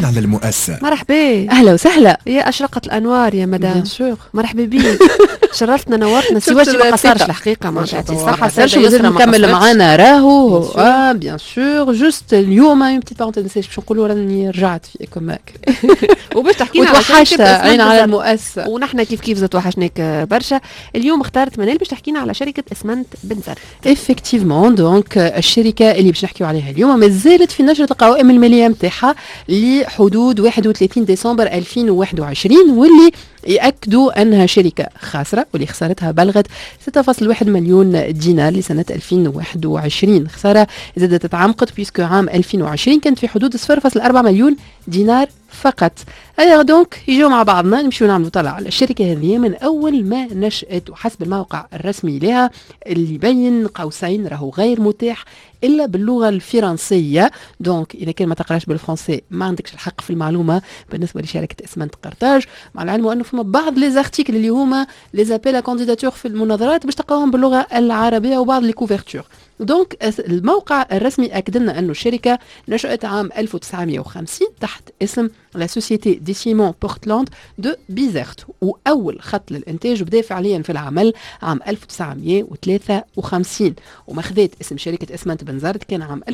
عين على المؤسسة. مرحبا. أهلا وسهلا. يا أشرقت الأنوار يا مدام. مرحبا بيك. شرفتنا نورتنا. سي واجب ما قصرش الحقيقة، ما تعطي الصحة. سيرش لازم نكمل معانا راهو. بيان سور. جوست اليوم اون بتيت بارونتيز باش نقولوا راني رجعت في اكوماك وباش تحكينا على شركة عين على المؤسسة، ونحن كيف زتوحشناك برشا. اليوم اختارت منال باش تحكينا على شركة اسمنت بنزرت. افكتيفمون دونك الشركة اللي باش نحكيو عليها اليوم ما زالت في نشرة القوائم المالية نتاعها لحدود 31 ديسمبر 2021، واللي يأكدوا أنها شركة خاسرة، واللي خسارتها بلغت 6.1 مليون دينار لسنة 2021. خسارة زادت تتعمقت بيسكو عام 2020 كانت في حدود 0.4 مليون دينار فقط. أيا دونك يجوا مع بعضنا نمشيو نعملوا طلع على الشركة هذه من أول ما نشأت، وحسب الموقع الرسمي لها اللي بين قوسين راهو غير متاح إلا باللغة الفرنسية. دونك إذا كان ما تقراش بالفرنسي ما عندكش الحق في المعلومة بالنسبة لشركة اسمنت قرطاج، مع العلم أنه فما بعض لي زارتيكل اللي هما لي زابيل كانديداتور في المناظرات باش تلقاوهم باللغة العربية وبعض لي كوفرتور. دونك الموقع الرسمي أكد لنا أنه الشركة نشأت عام 1950 تحت اسم لا سوسيتي دي سيمون بورتلاند دو بيزرت، وأول خط للإنتاج بدا فعليا في العمل عام 1953، ومخذت اسم شركة اسمنت بنزرت كان عام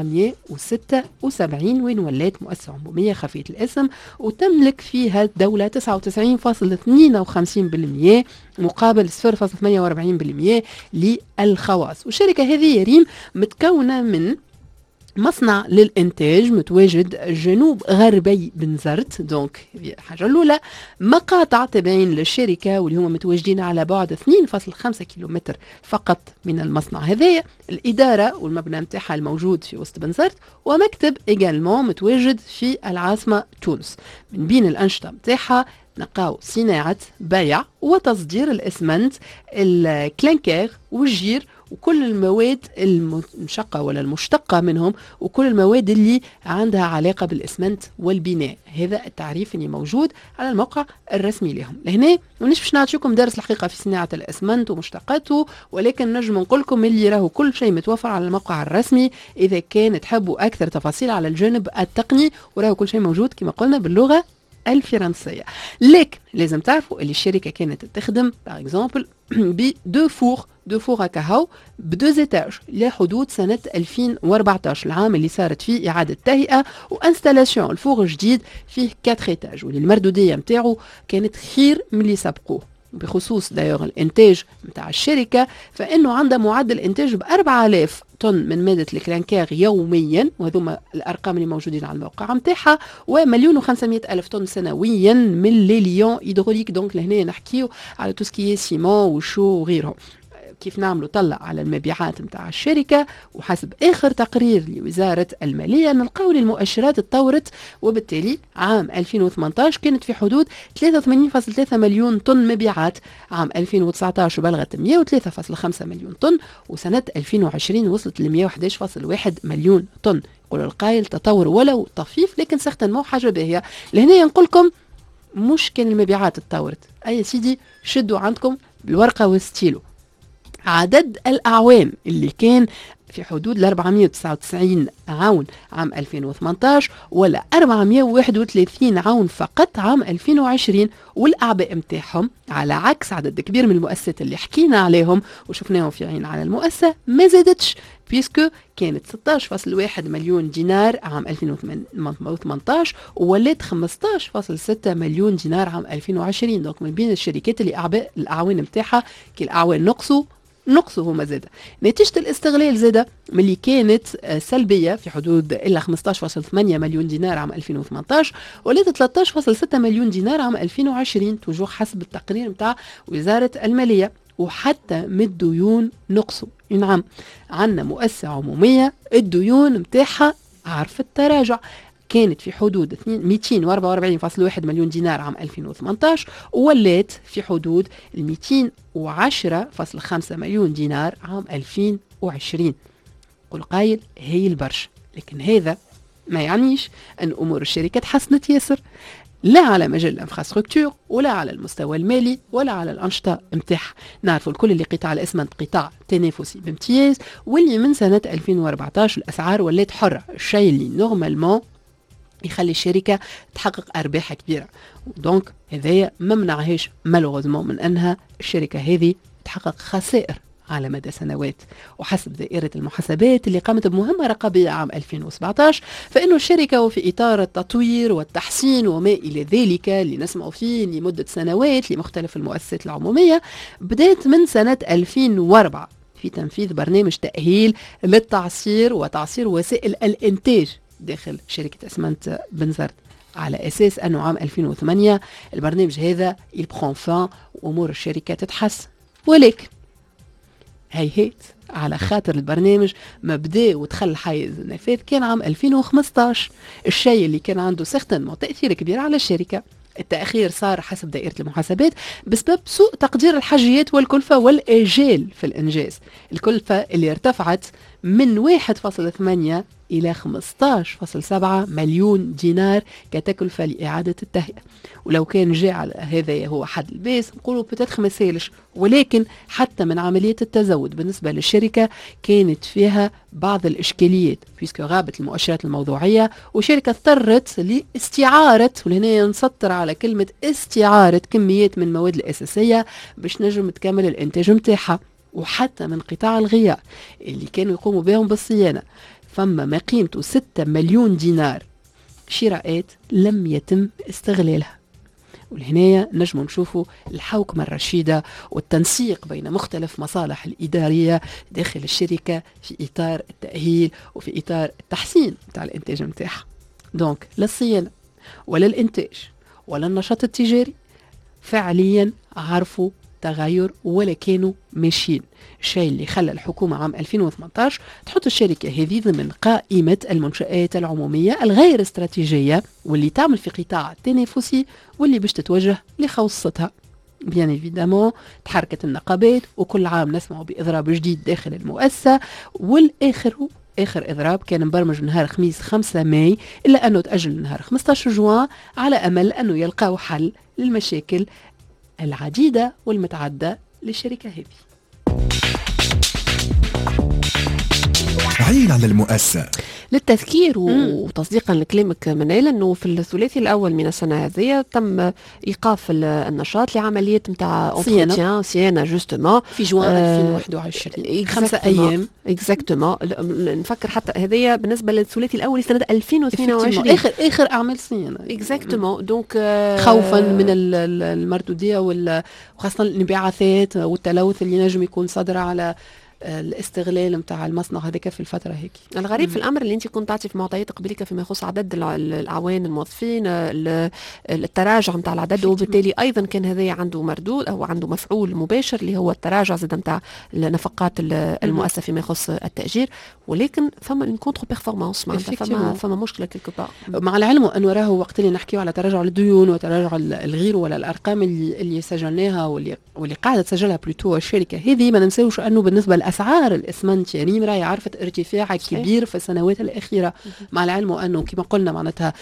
1976 وين ولات مؤسسة عمومية خفية الاسم، وتملك فيها الدولة 99.52% مقابل 0.48% للخواص. والشركة هذه ريم متكونة من مصنع للإنتاج متواجد جنوب غربي بنزرت. دونك الحاجة الأولى مقاطع تابعين للشركة واللي هم متواجدين على بعد 2.5 كيلومتر فقط من المصنع هذايا. الإدارة والمبنى متاعها الموجود في وسط بنزرت، ومكتب إيجالمون متواجد في العاصمة تونس. من بين الأنشطة متاعها نلقاو صناعة بيع وتصدير الإسمنت، الكلينكير والجير وكل المواد المنشقة ولا المشتقة منهم، وكل المواد اللي عندها علاقة بالإسمنت والبناء. هذا التعريف اللي موجود على الموقع الرسمي لهم. لهنا ونش باش نعطيكم درس الحقيقة في صناعة الإسمنت ومشتقاته، ولكن نجم نقول لكم اللي راهو كل شيء متوفر على الموقع الرسمي إذا كان تحبوا أكثر تفاصيل على الجانب التقني، وراهو كل شيء موجود كما قلنا باللغة الفرنسية. لكن لازم تعرفوا اللي الشركة كانت تخدم باغ اكزومبل بدو فور كاهو بدو زيتاج لحدود سنة 2014، العام اللي صارت فيه إعادة تهيئة وانستالاسيون الفور جديد فيه 4 ايتاج، واللي المردودية متاعه كانت خير من اللي سبقوه. بخصوص داير الانتاج متاع الشركة فإنه عندها معدل انتاج ب4000 طن من مادة الكلانكير يوميا، وهذوما الأرقام اللي موجودين على الموقع متاعها، و1,500,000 طن سنويا من ليليون هيدروليك. دونك لهنا نحكيو على توسكي سيمون وشو وغيرهم. كيف نعملوا طلع على المبيعات متاع الشركة، وحسب آخر تقرير لوزارة المالية نلقاو المؤشرات تطورت، وبالتالي عام 2018 كانت في حدود 83.3 مليون طن مبيعات، عام 2019 بلغت 103.5 مليون طن، وسنة 2020 وصلت ل 111.1 مليون طن. يقول القائل تطور ولو طفيف لكن سيغتانمون حاجة باهية. لهنا نقول لكم مش كان المبيعات تطورت، أي سيدي شدوا عندكم بالورقة والستيلو عدد الأعوام اللي كان في حدود 499 عون عام 2018 ولا 431 عون فقط عام 2020، والأعباء متاعهم على عكس عدد كبير من المؤسسات اللي حكينا عليهم وشفناهم في عين على المؤسسة ما زادتش، بيسكو كانت 16.1 مليون دينار عام 2018 وولات 15.6 مليون دينار عام 2020. دونك من بين الشركات اللي أعباء الأعوان متاعها كي الأعوان نقصوا هما زادة. نتيجة الاستغلال زادة ملي كانت سلبية في حدود إلا 15.8 مليون دينار عام 2018 ولات 13.6 مليون دينار عام 2020 توجور حسب التقرير متاع وزارة المالية. وحتى من الديون نقصوا. نعم عندنا مؤسسة عمومية الديون متاعها عارف التراجع، كانت في حدود 244.1 مليون دينار عام 2018 وولات في حدود 210.5 مليون دينار عام 2020. قل قايل هي البرشا، لكن هذا ما يعنيش أن أمور الشركة تحسنت ياسر، لا على مجال الانفراستركتور ولا على المستوى المالي ولا على الأنشطة متاعها. نعرفوا الكل اللي قطاع الإسمنت قطاع تنافسي بامتياز، واللي من سنة 2014 الأسعار ولات حرة، الشيء اللي نورمالمون يخلي الشركة تحقق أرباح كبيرة. دونك هذايا ما منعهاش مالوغوزمون من أنها الشركة هذه تحقق خسائر على مدى سنوات. وحسب دائرة المحاسبات اللي قامت بمهمة رقابية عام 2017 فإنه الشركة وفي إطار التطوير والتحسين وما إلى ذلك اللي نسمع فيه لمدة سنوات لمختلف المؤسسات العمومية بدأت من سنة 2004 في تنفيذ برنامج تأهيل للتعصير وتعصير وسائل الإنتاج داخل شركة أسمنت بنزرت، على أساس أنه عام 2008 البرنامج هذا يبخون فان وأمور الشركة تتحسن. ولكن هيهات على خاطر البرنامج ما بدا ودخل حيز النفاذ كان عام 2015، الشيء اللي كان عنده سيغتانمون تأثير كبير على الشركة. التأخير صار حسب دائرة المحاسبات بسبب سوء تقدير الحاجيات والكلفة والآجال في الإنجاز. الكلفة اللي ارتفعت من 1.8 إلى 15.7 مليون دينار كتكلفة لإعادة التهيئة. ولو كان جاء هذا هو حد الباس نقولوا بتاتخ ما سالش، ولكن حتى من عملية التزود بالنسبة للشركة كانت فيها بعض الإشكاليات بيسك غابت المؤشرات الموضوعية، وشركة اضطرت لاستعارة، ولهنا نسطر على كلمة استعارة كميات من المواد الأساسية باش نجم تكمل الإنتاج متاعها. وحتى من قطاع الغيار اللي كانوا يقوموا بهم بالصيانة فما ما قيمته 6 مليون دينار شراءات لم يتم استغلالها. ولهنا نجم نشوفوا الحوكمة الرشيدة والتنسيق بين مختلف مصالح الإدارية داخل الشركة في إطار التأهيل وفي إطار التحسين متاع الإنتاج متاعها. دونك لا الصيانة ولا الإنتاج ولا النشاط التجاري فعليا عرفوا تغير ولا كانوا ماشيين، الشيء اللي خلى الحكومة عام 2018 تحط الشركة هذه ضمن قائمة المنشآت العمومية الغير استراتيجية واللي تعمل في قطاع التنافسي واللي باش تتوجه لخوصتها. بيان ايفيدامون تحركت النقابات وكل عام نسمع بإضراب جديد داخل المؤسسة، آخر إضراب كان مبرمج نهار خميس 5 ماي إلا أنه تأجل نهار 15 جوان على أمل أنه يلقاو حل للمشاكل العديدة والمتعدة للشركة هذه. عين على المؤسسة للتذكير وتصديقا لكلامك منال انه في الثلاثي الاول من السنه هذه تم ايقاف النشاط لعمليه نتاع صيانه جوستومون في جوان 2021 5 ايام اكزاكتومون. نفكر حتى هذيا بالنسبه للثلاثي الاول لسنه 2022 اخر اعمال صيانه اكزاكتومون. دونك خوفا من المردوديه وخاصه الانبعاثات والتلوث اللي نجم يكون صادر على الاستغلال نتاع المصنع هذاك في الفتره هيك. الغريب في الامر اللي انت كنت تعطي في معطيات قبلك فيما يخص عدد الاعوان الموظفين التراجع نتاع العدد، وبالتالي ايضا كان هذا عنده مردود او عنده مفعول مباشر اللي هو التراجع زاد نتاع نفقات المؤسسه فيما يخص التاجير. ولكن فما اون كونتر بيرفورمانس معناتها فما مشكله كيلكو بار. مع العلم انه راهو وقت اللي نحكيو على تراجع الديون وتراجع الغير ولا الارقام اللي سجلناها واللي قاعده تسجلها بلوتو الشركه هذه، ما ننساوش انه بالنسبه أسعار الإسمنت يا ريم راهي عرفت ارتفاع كبير في السنوات الأخيرة. مع العلم أنه كما قلنا معناتها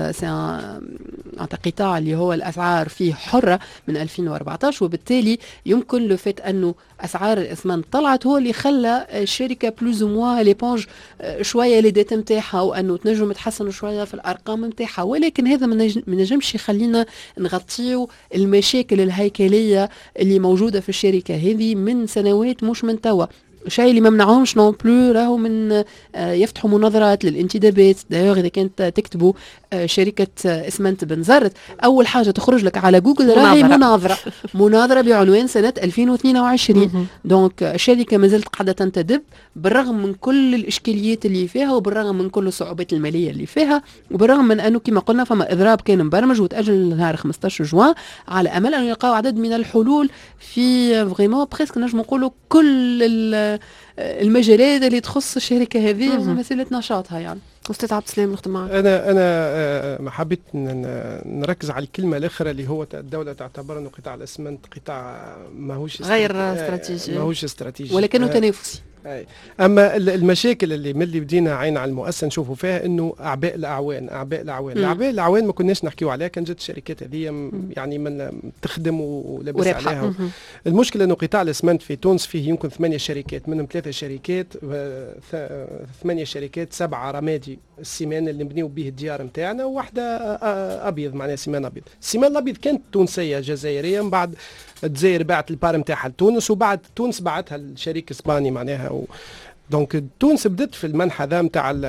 قطاع اللي هو الأسعار فيه حرة من 2014، وبالتالي يمكن لفت أنه أسعار الإسمنت طلعت هو اللي خلى الشركة بلوز موا ليبونج شوية لدات متاحها وأنه تنجم تحسن شوية في الأرقام متاحها. ولكن هذا ما نجمش يخلينا نغطيو المشاكل الهيكلية اللي موجودة في الشركة هذه من سنوات مش من توا. الشيء اللي ما منعهمش نون بلو راهو من يفتحوا مناظرات للانتدابات. دايوغ اذا كنت تكتبوا شركه اسمنت بنزرت اول حاجه تخرج لك على جوجل راهي مناظره بعنوان سنه 2022. دونك الشركه ما زالت قاعده تنتدب بالرغم من كل الاشكاليات اللي فيها وبالرغم من كل الصعوبات الماليه اللي فيها وبالرغم من انه كما قلنا فما اضراب كان مبرمج وتاجل نهار 15 جوان على امل ان يلقاو عدد من الحلول في فريمون بريسك نجم نقولوا كل المجالات اللي تخص الشركه هذه ومساله نشاطها. يعني استاذ عبد السلام نختم معك. انا ما حبيت نركز على الكلمه الاخرى اللي هو الدوله تعتبر انه قطاع الاسمنت قطاع ماهوش غير استراتيجي ماهوش استراتيجي ولكنه تنافسي أي. اما المشاكل اللي من اللي بدينا عين على المؤسسه نشوفوا فيها انه اعباء الاعوان ما كناش نحكيو عليها كان جت الشركات هذه يعني من تخدم ولبس عليها. المشكله انه قطاع الاسمنت في تونس فيه يمكن 8 شركات، منهم 3 شركات 8 شركات 7 رمادي السيمان اللي نبنيو به الديار نتاعنا، وواحده ابيض معناها سيمان ابيض. السيمان الابيض كانت تونسيه جزائريه، من بعد الجزائر باعت البار نتاعها لتونس، وبعد تونس باعتها لشريك اسباني معناها دونك تونس بدت في المنحى ذا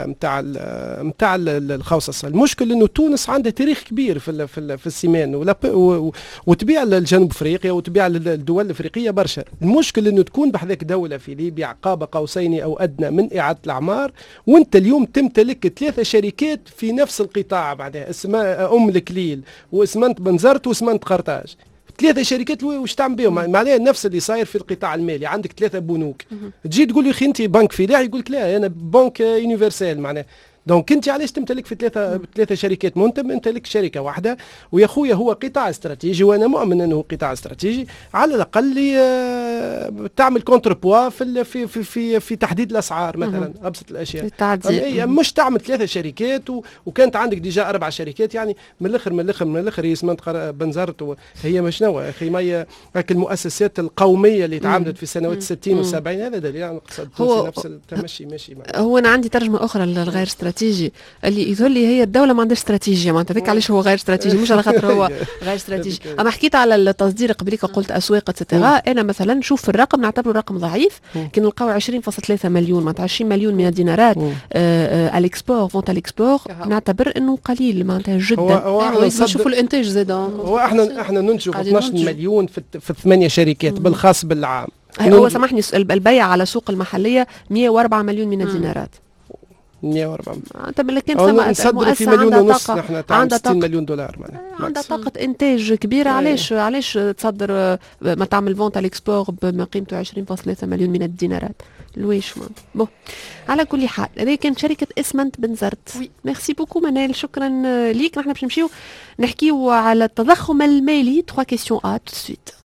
نتاع الخوصصه. المشكل انه تونس عندها تاريخ كبير في السيمان وتبيع لجنوب افريقيا وتبيع للدول الافريقيه برشا. المشكل انه تكون بحذاك دوله في ليبيا قاب قوسين او ادنى من اعاده الاعمار، وانت اليوم تمتلك 3 شركات في نفس القطاع بعدها، اسمها الكليل واسمنت بنزرت واسمنت قرطاج. 3 شركات واش تعمل بهم؟ معناها نفس اللي صاير في القطاع المالي، عندك 3 بنوك، تجي تقول لي اخي انت بنك فلاحي، يقول لك لا انا بنك يونيفرسال معناها. دونك انت علاش تمتلك في 3 شركات؟ انت ممتلك شركه واحده، ويا خويا هو قطاع استراتيجي، وانا مؤمن انه قطاع استراتيجي على الاقل تعمل كونتر بوا في تحديد الاسعار مثلا، ابسط الاشياء. مش تعمل 3 شركات وكانت عندك ديجا 4 شركات، يعني من الاخر هي اسمنت بنزرت هي مش نوع اخي ما المؤسسات القوميه اللي تعاملت في السنوات 60 و70 هذا دليل على الاقتصاد التونسي نفس التمشي ماشي. هو انا عندي ترجمه اخرى للغير استراتيجي اللي يقول لي هي الدوله ما عندهاش استراتيجيه، معناتها هذاك علاش هو غير استراتيجي، مش على خاطر هو غير استراتيجي. اما حكيت على التصدير قبليك قلت اسواق اتسيتيرا، انا مثلا نشوف الرقم نعتبره رقم ضعيف، كي نلقاو 20.3 مليون معناتها 20 مليون من الدينارات الاكسبور فونت الاكسبور، نعتبر انه قليل معناتها جدا. هو نشوفوا الانتاج زاد، هو احنا ننتجوا 12 مليون في 8 شركات بالخاص بالعام. هو سامحني البيع على السوق المحليه 104 مليون من الدينارات. 104 طب لكن ثم في مليون ونص، نحن عندنا 60 مليون دولار عندها طاقة إنتاج كبيرة. علاش تصدر ما تعمل فونت على الإكسبور بقيمته 20.3 مليون من الدينارات؟ لويش بو على كل حال هذه كانت شركة اسمنت بنزرت. ميرسي بوكو منال، شكرا ليك. نحن باش نمشيو نحكيو على التضخم المالي. 3 questions tout de suite.